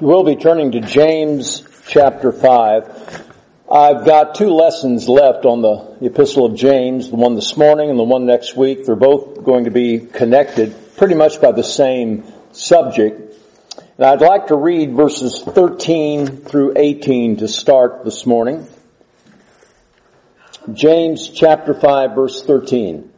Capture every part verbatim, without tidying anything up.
We'll be turning to James chapter five. I've got two lessons left on the Epistle of James, the one this morning and the one next week. They're both going to be connected pretty much by the same subject. And I'd like to read verses thirteen through eighteen to start this morning. James chapter five, verse thirteen.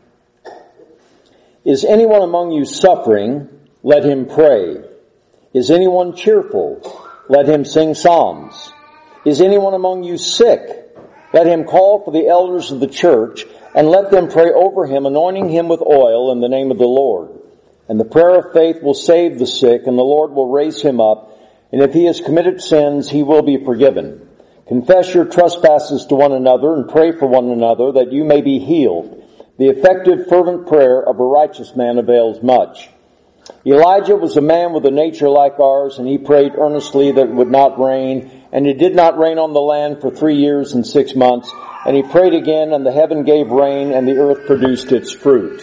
Is anyone among you suffering? Let him pray. Is anyone cheerful? Let him sing psalms. Is anyone among you sick? Let him call for the elders of the church, and let them pray over him, anointing him with oil in the name of the Lord. And the prayer of faith will save the sick, and the Lord will raise him up. And if he has committed sins, he will be forgiven. Confess your trespasses to one another, and pray for one another, that you may be healed. The effective, fervent prayer of a righteous man avails much. Elijah was a man with a nature like ours, and he prayed earnestly that it would not rain, and it did not rain on the land for three years and six months. And he prayed again, and the heaven gave rain, and the earth produced its fruit.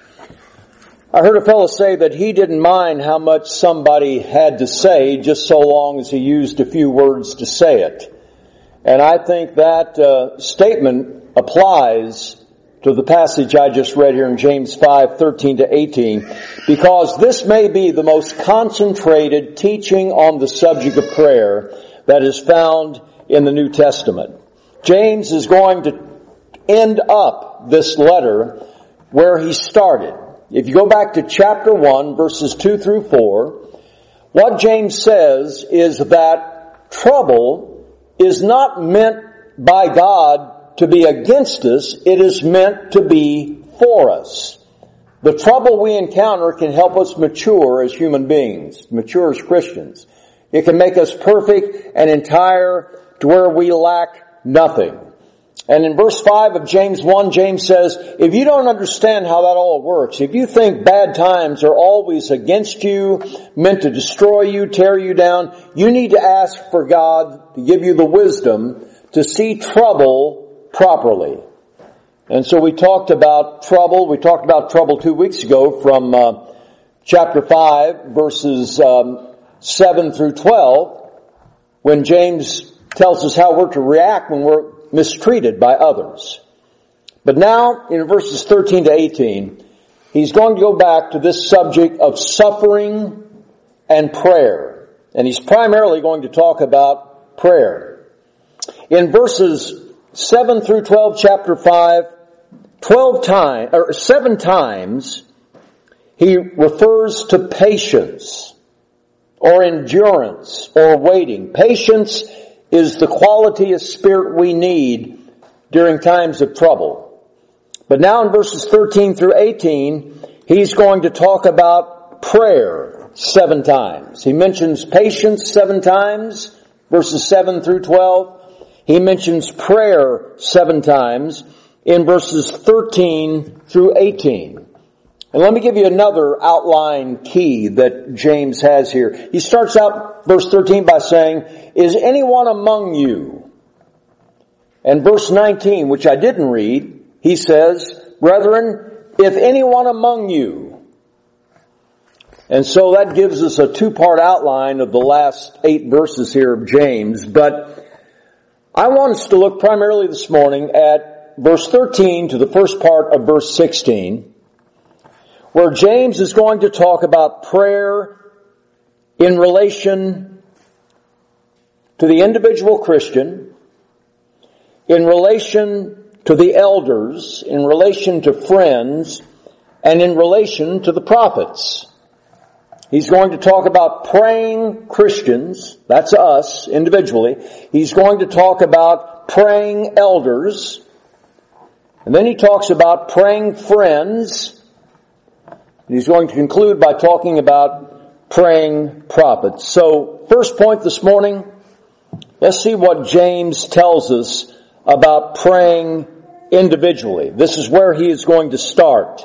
I heard a fellow say that he didn't mind how much somebody had to say, just so long as he used a few words to say it. And I think that uh, statement applies to the passage I just read here in James five, thirteen to eighteen, because this may be the most concentrated teaching on the subject of prayer that is found in the New Testament. James is going to end up this letter where he started. If you go back to chapter one, verses two through four, what James says is that trouble is not meant by God to be against us, it is meant to be for us. The trouble we encounter can help us mature as human beings, mature as Christians. It can make us perfect and entire to where we lack nothing. And in verse five of James one, James says, if you don't understand how that all works, if you think bad times are always against you, meant to destroy you, tear you down, you need to ask for God to give you the wisdom to see trouble properly. And so we talked about trouble. We talked about trouble two weeks ago from uh, chapter five, verses um, seven through twelve, when James tells us how we're to react when we're mistreated by others. But now, in verses thirteen to eighteen, he's going to go back to this subject of suffering and prayer. And he's primarily going to talk about prayer. In verses seven through twelve, chapter five, twelve times, or seven times, he refers to patience, or endurance, or waiting. Patience is the quality of spirit we need during times of trouble. But now in verses thirteen through eighteen, he's going to talk about prayer seven times. He mentions patience seven times, verses seven through twelve. He mentions prayer seven times in verses thirteen through eighteen. And let me give you another outline key that James has here. He starts out verse thirteen by saying, is anyone among you? And verse nineteen, which I didn't read, he says, brethren, if anyone among you. And so that gives us a two-part outline of the last eight verses here of James. But I want us to look primarily this morning at verse thirteen to the first part of verse sixteen, where James is going to talk about prayer in relation to the individual Christian, in relation to the elders, in relation to friends, and in relation to the prophets. He's going to talk about praying Christians, that's us individually. He's going to talk about praying elders, and then he talks about praying friends. And he's going to conclude by talking about praying prophets. So, first point this morning, let's see what James tells us about praying individually. This is where he is going to start.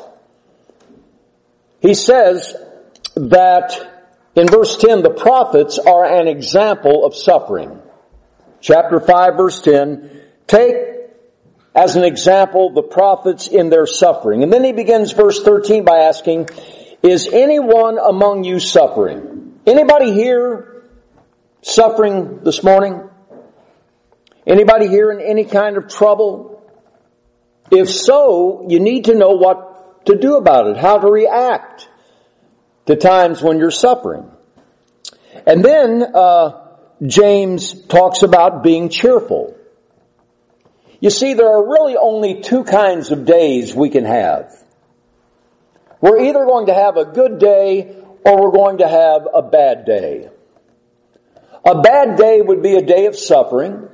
He says that in verse ten, the prophets are an example of suffering. Chapter five, verse ten, take as an example the prophets in their suffering. And then he begins verse thirteen by asking, is anyone among you suffering? Anybody here suffering this morning? Anybody here in any kind of trouble? If so, you need to know what to do about it, how to react to times when you're suffering. And then uh, James talks about being cheerful. You see, there are really only two kinds of days we can have. We're either going to have a good day or we're going to have a bad day. A bad day would be a day of suffering,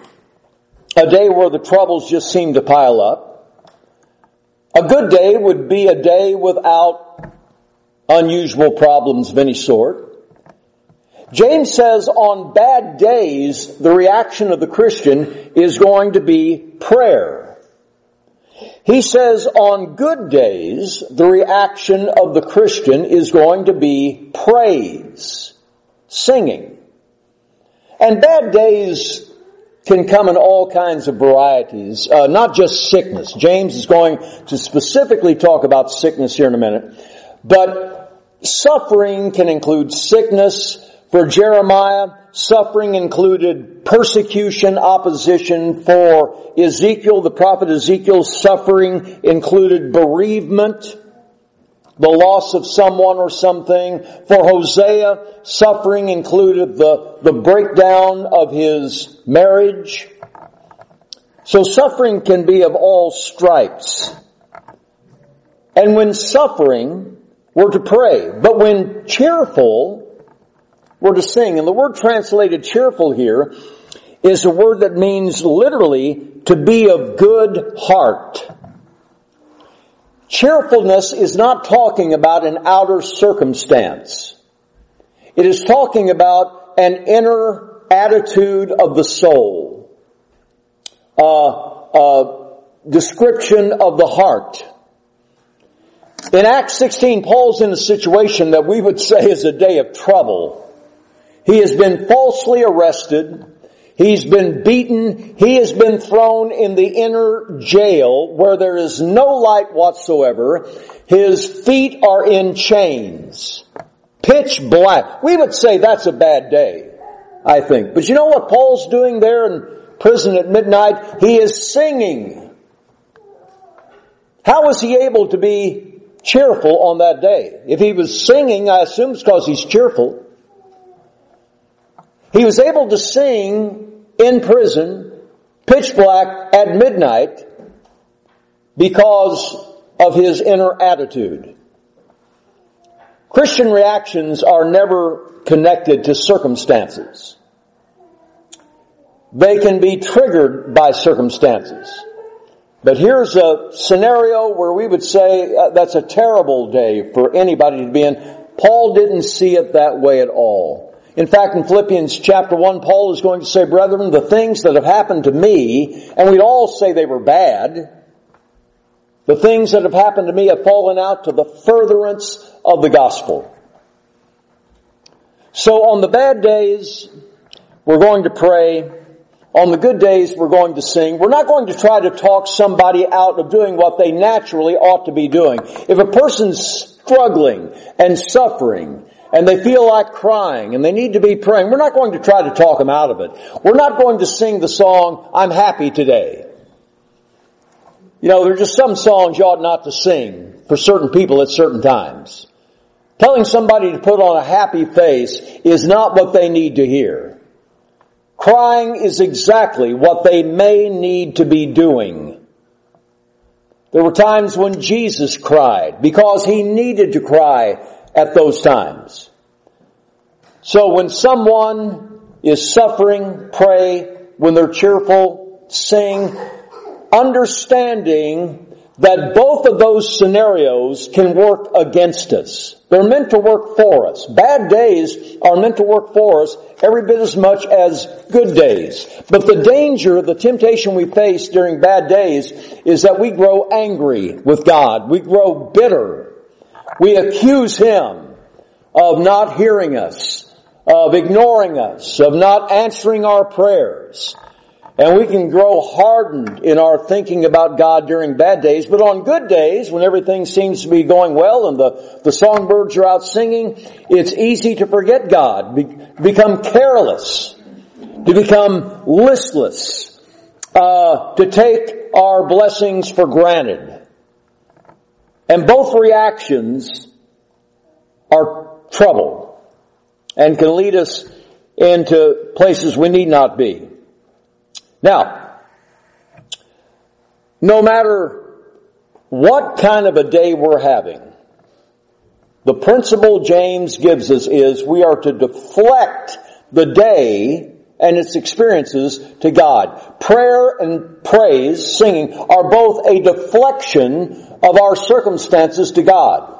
a day where the troubles just seem to pile up. A good day would be a day without unusual problems of any sort. James says on bad days, the reaction of the Christian is going to be prayer. He says on good days, the reaction of the Christian is going to be praise, singing. And bad days can come in all kinds of varieties, uh, not just sickness. James is going to specifically talk about sickness here in a minute. But suffering can include sickness. For Jeremiah, suffering included persecution, opposition. For Ezekiel, the prophet Ezekiel, suffering included bereavement, the loss of someone or something. For Hosea, suffering included the, the breakdown of his marriage. So suffering can be of all stripes. And when suffering, we're to pray. But when cheerful, we're to sing. And the word translated cheerful here is a word that means literally to be of good heart. Cheerfulness is not talking about an outer circumstance. It is talking about an inner attitude of the soul. A uh, uh, description of the heart. In Acts sixteen, Paul's in a situation that we would say is a day of trouble. He has been falsely arrested. He's been beaten. He has been thrown in the inner jail where there is no light whatsoever. His feet are in chains. Pitch black. We would say that's a bad day, I think. But you know what Paul's doing there in prison at midnight? He is singing. How was he able to be cheerful on that day? If he was singing, I assume it's because he's cheerful. He was able to sing in prison, pitch black, at midnight, because of his inner attitude. Christian reactions are never connected to circumstances. They can be triggered by circumstances. But here's a scenario where we would say uh, that's a terrible day for anybody to be in. Paul didn't see it that way at all. In fact, in Philippians chapter one, Paul is going to say, brethren, the things that have happened to me, and we'd all say they were bad, the things that have happened to me have fallen out to the furtherance of the gospel. So on the bad days, we're going to pray. On the good days, we're going to sing. We're not going to try to talk somebody out of doing what they naturally ought to be doing. If a person's struggling and suffering, and they feel like crying, and they need to be praying, we're not going to try to talk them out of it. We're not going to sing the song, I'm happy today. You know, there are just some songs you ought not to sing for certain people at certain times. Telling somebody to put on a happy face is not what they need to hear. Crying is exactly what they may need to be doing. There were times when Jesus cried because he needed to cry at those times. So when someone is suffering, pray. When they're cheerful, sing. Understanding that both of those scenarios can work against us. They're meant to work for us. Bad days are meant to work for us every bit as much as good days. But the danger, the temptation we face during bad days is that we grow angry with God. We grow bitter. We accuse Him of not hearing us, of ignoring us, of not answering our prayers. And we can grow hardened in our thinking about God during bad days, but on good days, when everything seems to be going well and the, the songbirds are out singing, it's easy to forget God, be, become careless, to become listless, uh, to take our blessings for granted. And both reactions are trouble and can lead us into places we need not be. Now, no matter what kind of a day we're having, the principle James gives us is we are to deflect the day and its experiences to God. Prayer and praise, singing, are both a deflection of our circumstances to God.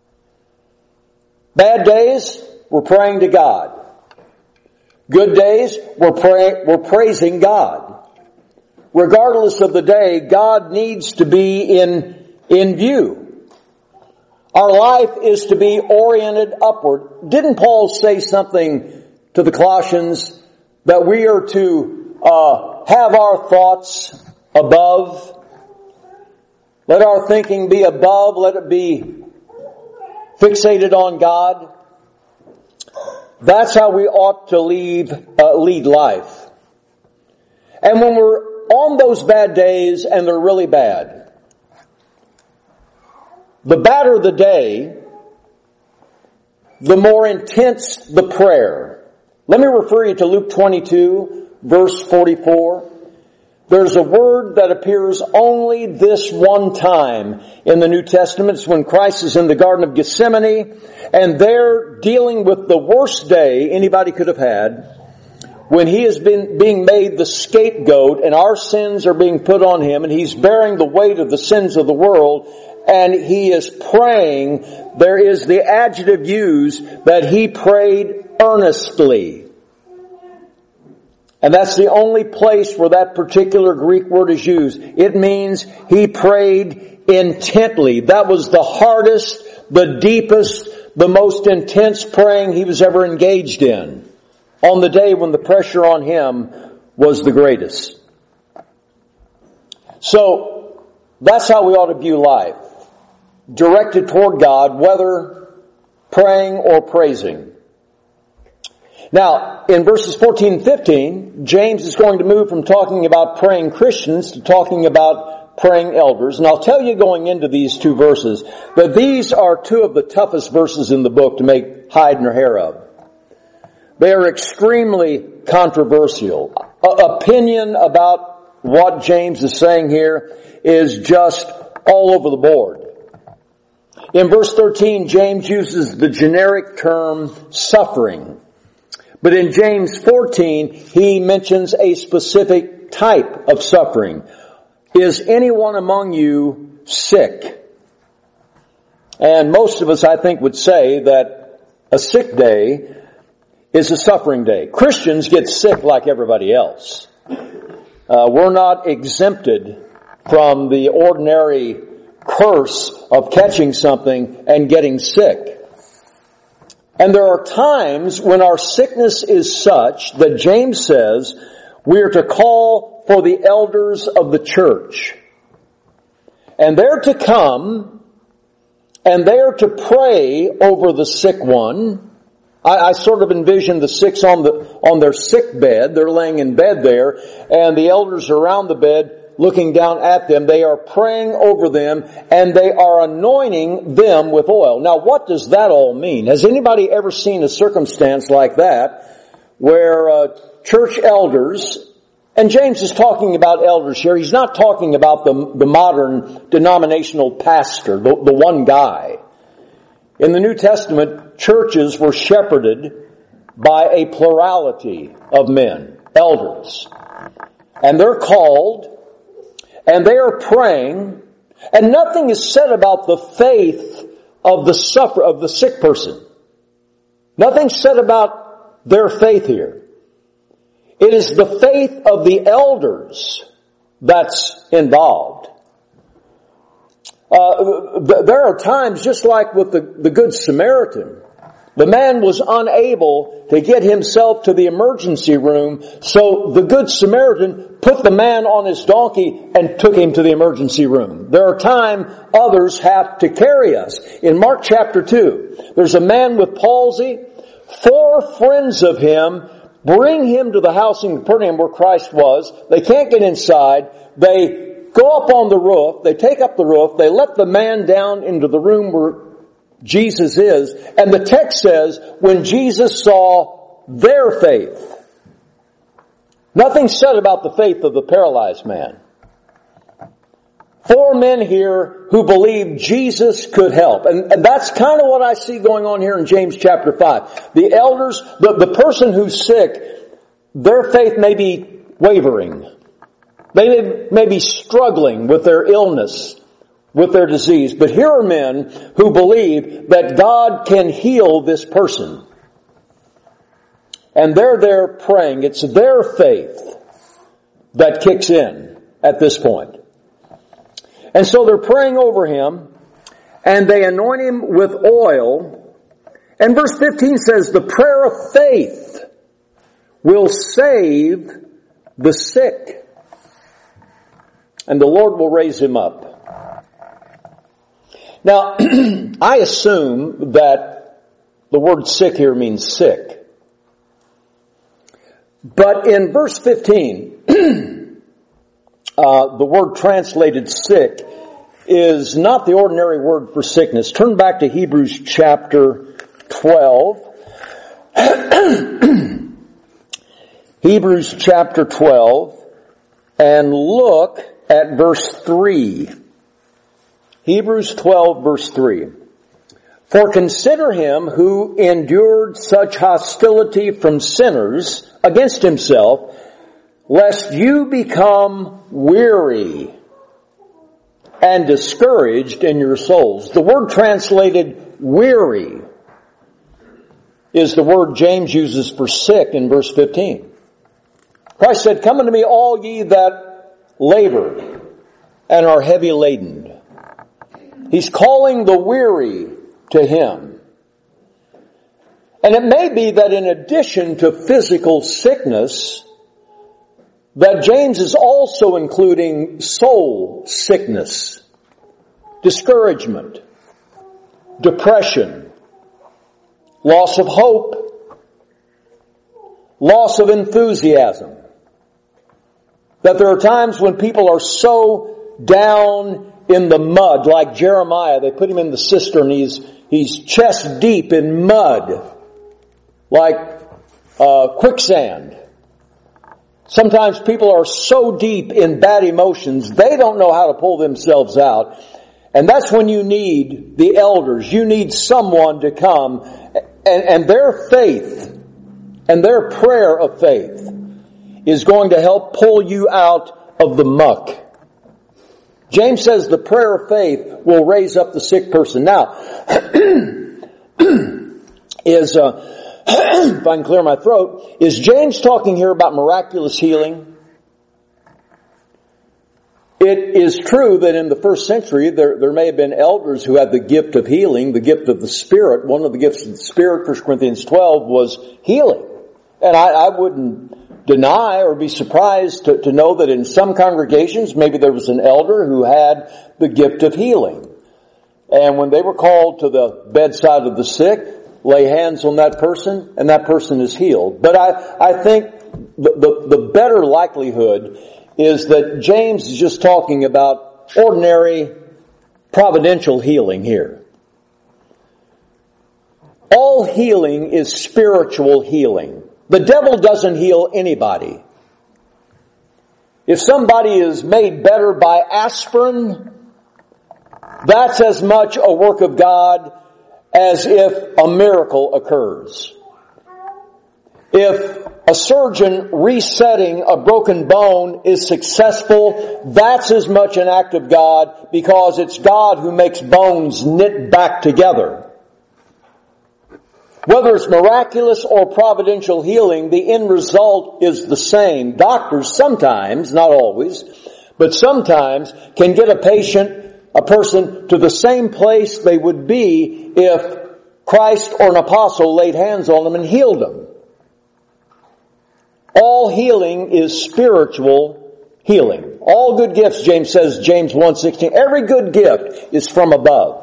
Bad days, we're praying to God. Good days, we're, pray, we're praising God. Regardless of the day, God needs to be in, in view. Our life is to be oriented upward. Didn't Paul say something to the Colossians that we are to uh, have our thoughts above? Let our thinking be above. Let it be fixated on God. That's how we ought to lead, uh, lead life. And when we're on those bad days, and they're really bad, the badder the day, the more intense the prayer. Let me refer you to Luke twenty-two, verse forty-four. There's a word that appears only this one time in the New Testament. It's when Christ is in the Garden of Gethsemane, and they're dealing with the worst day anybody could have had, when he has been being made the scapegoat and our sins are being put on him, and he's bearing the weight of the sins of the world, and he is praying. There is the adjective used that he prayed earnestly. And that's the only place where that particular Greek word is used. It means he prayed intently. That was the hardest, the deepest, the most intense praying he was ever engaged in on the day when the pressure on him was the greatest. So, that's how we ought to view life. Directed toward God, whether praying or praising. Now, in verses fourteen and fifteen, James is going to move from talking about praying Christians to talking about praying elders. And I'll tell you going into these two verses that these are two of the toughest verses in the book to make hide nor hair of. They are extremely controversial. Uh, opinion about what James is saying here is just all over the board. In verse thirteen, James uses the generic term suffering. But in James fourteen, he mentions a specific type of suffering. Is anyone among you sick? And most of us, I think, would say that a sick day is a suffering day. Christians get sick like everybody else. Uh, we're not exempted from the ordinary curse of catching something and getting sick. And there are times when our sickness is such that James says we are to call for the elders of the church. And they're to come and they are to pray over the sick one. I, I sort of envision the sick's on the, on their sick bed. They're laying in bed there, and the elders are around the bed looking down at them. They are praying over them, and they are anointing them with oil. Now, what does that all mean? Has anybody ever seen a circumstance like that where uh, church elders, and James is talking about elders here, he's not talking about the, the modern denominational pastor, the, the one guy. In the New Testament, churches were shepherded by a plurality of men, elders. And they're called, and they are praying, and nothing is said about the faith of the suffer of the sick person. Nothing's said about their faith here. It is the faith of the elders that's involved. Uh, there are times, just like with the, the Good Samaritan, The man was unable to get himself to the emergency room, so the Good Samaritan put the man on his donkey and took him to the emergency room. There are times others have to carry us. In Mark chapter two, there's a man with palsy. Four friends of him bring him to the house in Capernaum where Christ was. They can't get inside. They go up on the roof. They take up the roof. They let the man down into the room where Jesus is. And the text says, when Jesus saw their faith. Nothing said about the faith of the paralyzed man. Four men here who believed Jesus could help. And, and that's kind of what I see going on here in James chapter five. The elders, the, the person who's sick, their faith may be wavering. They may, may be struggling with their illness, with their disease. But here are men who believe that God can heal this person. And they're there praying. It's their faith that kicks in at this point. And so they're praying over him, and they anoint him with oil. And verse fifteen says, the prayer of faith will save the sick, and the Lord will raise him up. Now, I assume that the word sick here means sick. But in verse fifteen, Uh, the word translated sick is not the ordinary word for sickness. Turn back to Hebrews chapter twelve. Hebrews chapter twelve, and look at verse three. Hebrews twelve verse three. For consider him who endured such hostility from sinners against himself, lest you become weary and discouraged in your souls. The word translated weary is the word James uses for sick in verse fifteen. Christ said, come unto me all ye that labor and are heavy laden. He's calling the weary to him. And it may be that in addition to physical sickness, that James is also including soul sickness, discouragement, depression, loss of hope, loss of enthusiasm. That there are times when people are so down in the mud, like Jeremiah. They put him in the cistern. He's, he's chest deep in mud, like uh, quicksand. Sometimes people are so deep in bad emotions, they don't know how to pull themselves out. And that's when you need the elders. You need someone to come, and, and their faith and their prayer of faith is going to help pull you out of the muck. James says the prayer of faith will raise up the sick person. Now, is... Uh, if I can clear my throat, is James talking here about miraculous healing? It is true that in the first century there, there may have been elders who had the gift of healing, the gift of the Spirit. One of the gifts of the Spirit, First Corinthians twelve, was healing. And I, I wouldn't deny or be surprised to, to know that in some congregations maybe there was an elder who had the gift of healing. And when they were called to the bedside of the sick, lay hands on that person, and that person is healed. But I, I think the, the, the better likelihood is that James is just talking about ordinary providential healing here. All healing is spiritual healing. The devil doesn't heal anybody. If somebody is made better by aspirin, that's as much a work of God as if a miracle occurs. If a surgeon resetting a broken bone is successful, that's as much an act of God, because it's God who makes bones knit back together. Whether it's miraculous or providential healing, the end result is the same. Doctors sometimes, not always, but sometimes can get a patient, a person, to the same place they would be if Christ or an apostle laid hands on them and healed them. All healing is spiritual healing. All good gifts, James says, James one sixteen, every good gift is from above.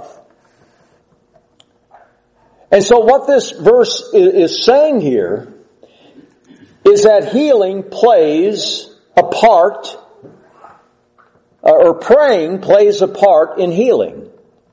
And so what this verse is saying here is that healing plays a part, or praying plays a part in healing.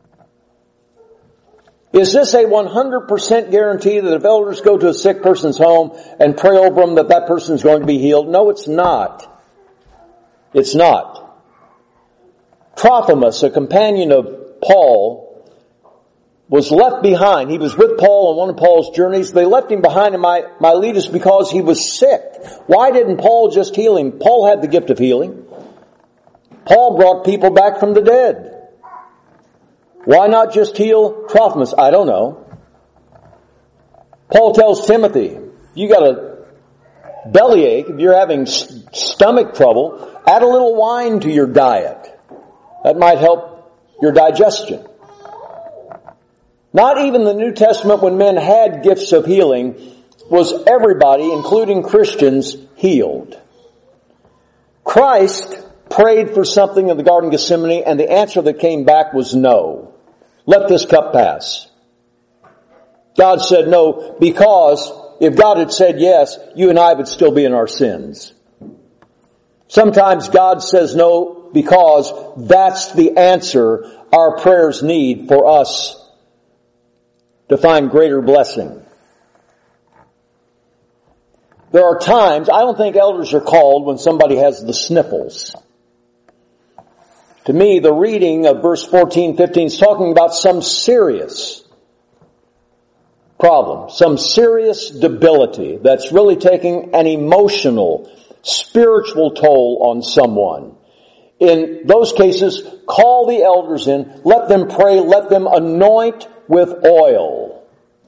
Is this a one hundred percent guarantee that if elders go to a sick person's home and pray over them that that person is going to be healed? No, it's not. It's not. Trophimus, a companion of Paul, was left behind. He was with Paul on one of Paul's journeys. They left him behind in Miletus because he was sick. Why didn't Paul just heal him? Paul had the gift of healing. Paul brought people back from the dead. Why not just heal Trophimus? I don't know. Paul tells Timothy, you got a bellyache, if you're having stomach trouble, add a little wine to your diet. That might help your digestion. Not even the New Testament, when men had gifts of healing, was everybody, including Christians, healed. Christ prayed for something in the Garden of Gethsemane, and the answer that came back was no. Let this cup pass. God said no, because if God had said yes, you and I would still be in our sins. Sometimes God says no because that's the answer our prayers need for us to find greater blessing. There are times, I don't think elders are called when somebody has the sniffles. To me, the reading of verse fourteen, fifteen is talking about some serious problem, some serious debility that's really taking an emotional, spiritual toll on someone. In those cases, call the elders in, let them pray, let them anoint with oil.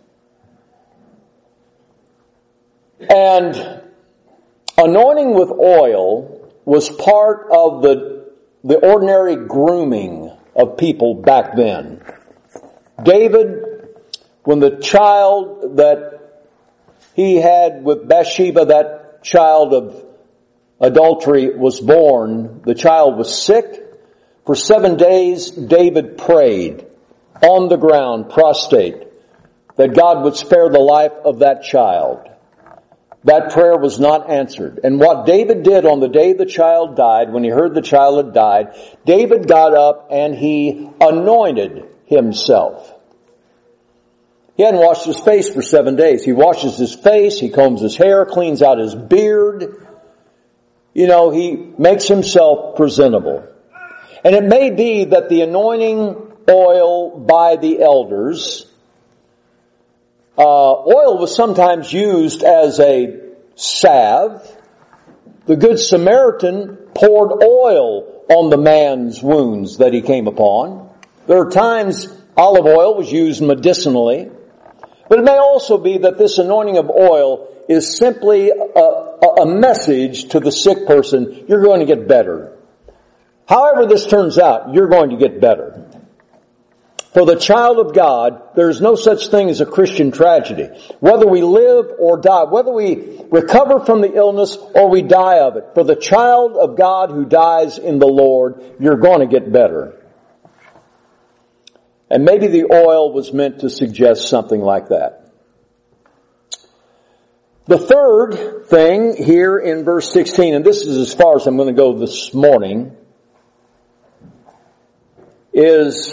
And anointing with oil was part of the the ordinary grooming of people back then. David, when the child that he had with Bathsheba, that child of adultery, was born, the child was sick. For seven days, David prayed on the ground, prostrate, that God would spare the life of that child. That prayer was not answered. And what David did on the day the child died, when he heard the child had died, David got up and he anointed himself. He hadn't washed his face for seven days. He washes his face, he combs his hair, cleans out his beard. You know, he makes himself presentable. And it may be that the anointing oil by the elders, Uh, oil was sometimes used as a salve. The Good Samaritan poured oil on the man's wounds that he came upon. There are times olive oil was used medicinally. But it may also be that this anointing of oil is simply a, a message to the sick person, you're going to get better. However this turns out, you're going to get better. For the child of God, there is no such thing as a Christian tragedy. Whether we live or die, whether we recover from the illness or we die of it, for the child of God who dies in the Lord, you're going to get better. And maybe the oil was meant to suggest something like that. The third thing here in verse sixteen, and this is as far as I'm going to go this morning, is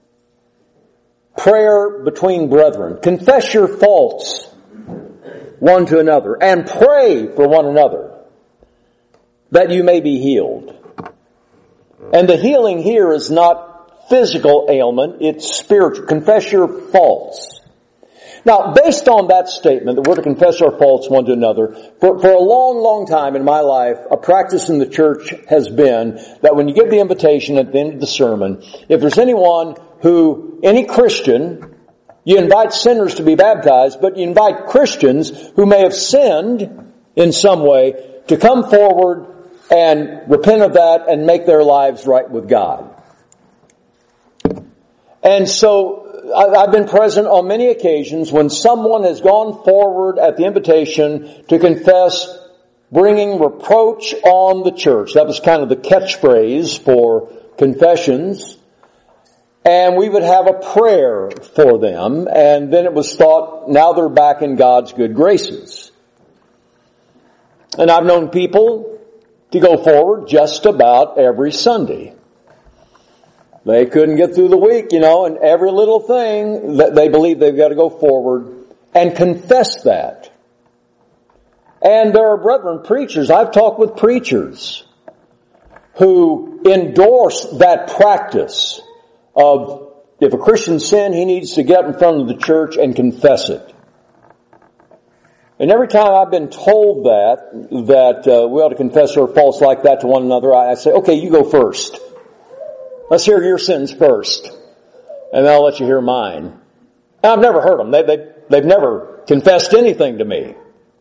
prayer between brethren. Confess your faults one to another and pray for one another that you may be healed. And the healing here is not physical ailment, it's spiritual. Confess your faults. Now, based on that statement, that we're to confess our faults one to another, for, for a long, long time in my life, a practice in the church has been that when you give the invitation at the end of the sermon, if there's anyone who, any Christian, you invite sinners to be baptized, but you invite Christians who may have sinned in some way to come forward and repent of that and make their lives right with God. And so, I've been present on many occasions when someone has gone forward at the invitation to confess, bringing reproach on the church. That was kind of the catchphrase for confessions. And we would have a prayer for them, and then it was thought, now they're back in God's good graces. And I've known people to go forward just about every Sunday. They couldn't get through the week, you know, and every little thing that they believe they've got to go forward and confess that. And there are brethren preachers, I've talked with preachers who endorse that practice of if a Christian sin, he needs to get in front of the church and confess it. And every time I've been told that, that uh, we ought to confess our faults like that to one another, I say, okay, you go first. Let's hear your sins first, and then I'll let you hear mine. And I've never heard them. They, they, they've never confessed anything to me.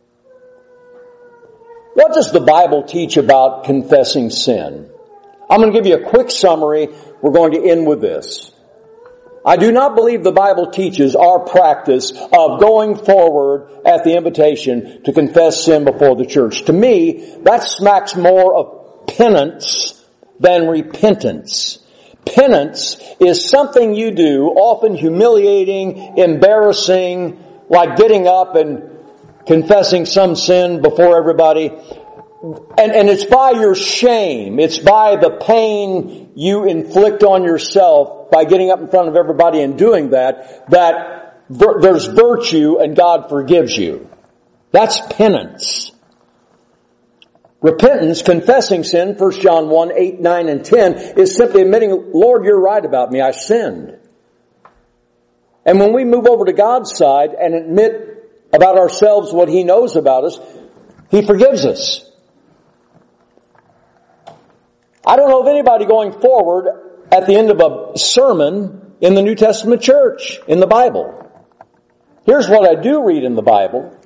What does the Bible teach about confessing sin? I'm going to give you a quick summary. We're going to end with this. I do not believe the Bible teaches our practice of going forward at the invitation to confess sin before the church. To me, that smacks more of penance than repentance. Penance is something you do, often humiliating, embarrassing, like getting up and confessing some sin before everybody. And, and it's by your shame. It's by the pain you inflict on yourself by getting up in front of everybody and doing that, that ver- there's virtue and God forgives you. That's penance. Repentance, confessing sin, First John one, eight, nine, and ten, is simply admitting, Lord, you're right about me, I sinned. And when we move over to God's side and admit about ourselves what He knows about us, He forgives us. I don't know of anybody going forward at the end of a sermon in the New Testament church, in the Bible. Here's what I do read in the Bible.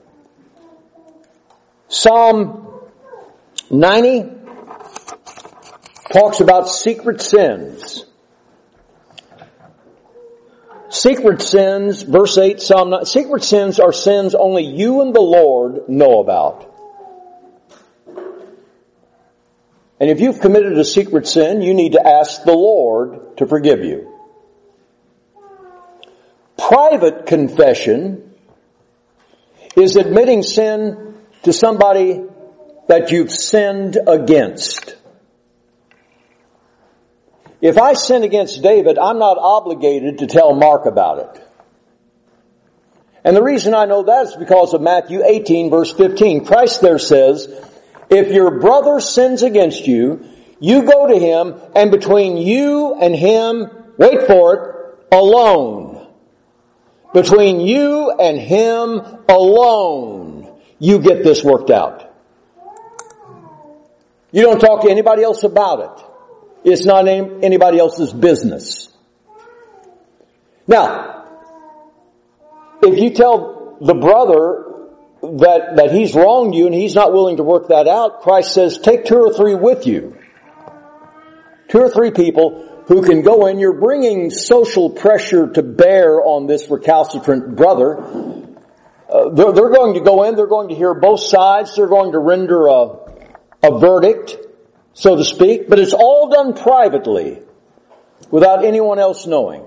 Psalm ninety talks about secret sins. Secret sins, verse eight, Psalm nine, secret sins are sins only you and the Lord know about. And if you've committed a secret sin, you need to ask the Lord to forgive you. Private confession is admitting sin to somebody that you've sinned against. If I sin against David, I'm not obligated to tell Mark about it. And the reason I know that is because of Matthew eighteen, verse fifteen. Christ there says, if your brother sins against you, you go to him, and between you and him, wait for it, alone. Between you and him alone, you get this worked out. You don't talk to anybody else about it. It's not anybody else's business. Now, if you tell the brother that, that he's wronged you and he's not willing to work that out, Christ says, take two or three with you. Two or three people who can go in. You're bringing social pressure to bear on this recalcitrant brother. Uh, they're, they're going to go in, they're going to hear both sides, they're going to render a a verdict, so to speak, but it's all done privately without anyone else knowing.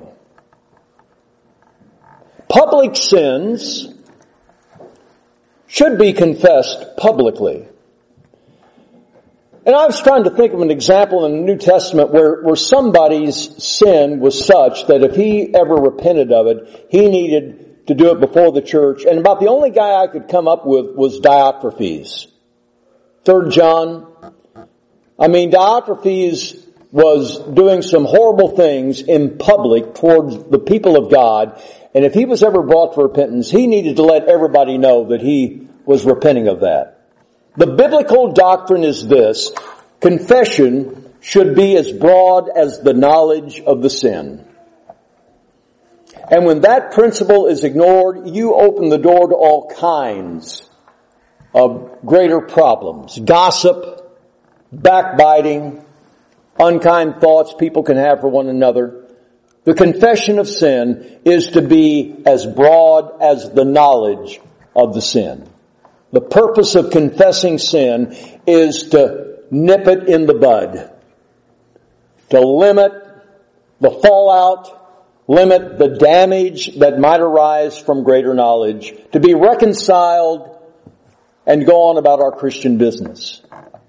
Public sins should be confessed publicly. And I was trying to think of an example in the New Testament where, where somebody's sin was such that if he ever repented of it, he needed to do it before the church. And about the only guy I could come up with was Diotrephes. Third John. I mean, Diotrephes was doing some horrible things in public towards the people of God. And if he was ever brought to repentance, he needed to let everybody know that he was repenting of that. The biblical doctrine is this: confession should be as broad as the knowledge of the sin. And when that principle is ignored, you open the door to all kinds of greater problems. Gossip, backbiting, unkind thoughts people can have for one another. The confession of sin is to be as broad as the knowledge of the sin. The purpose of confessing sin is to nip it in the bud, to limit the fallout, limit the damage that might arise from greater knowledge, to be reconciled and go on about our Christian business.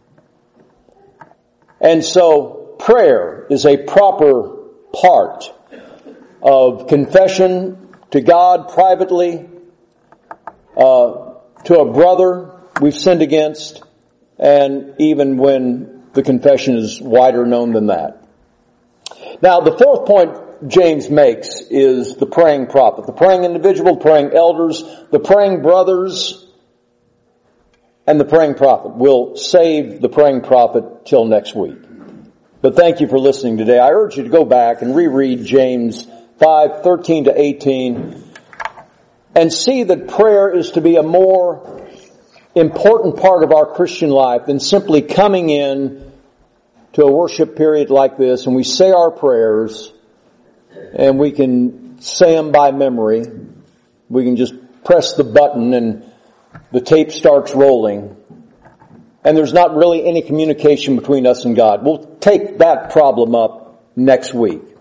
And so prayer is a proper part of confession to God privately, uh, to a brother we've sinned against, and even when the confession is wider known than that. Now, the fourth point James makes is the praying prophet. The praying individual, the praying elders, the praying brothers, and the praying prophet. We'll save the praying prophet till next week. But thank you for listening today. I urge you to go back and reread James five, thirteen to eighteen, and see that prayer is to be a more important part of our Christian life than simply coming in to a worship period like this and we say our prayers and we can say them by memory. We can just press the button and the tape starts rolling. And there's not really any communication between us and God. We'll take that problem up next week.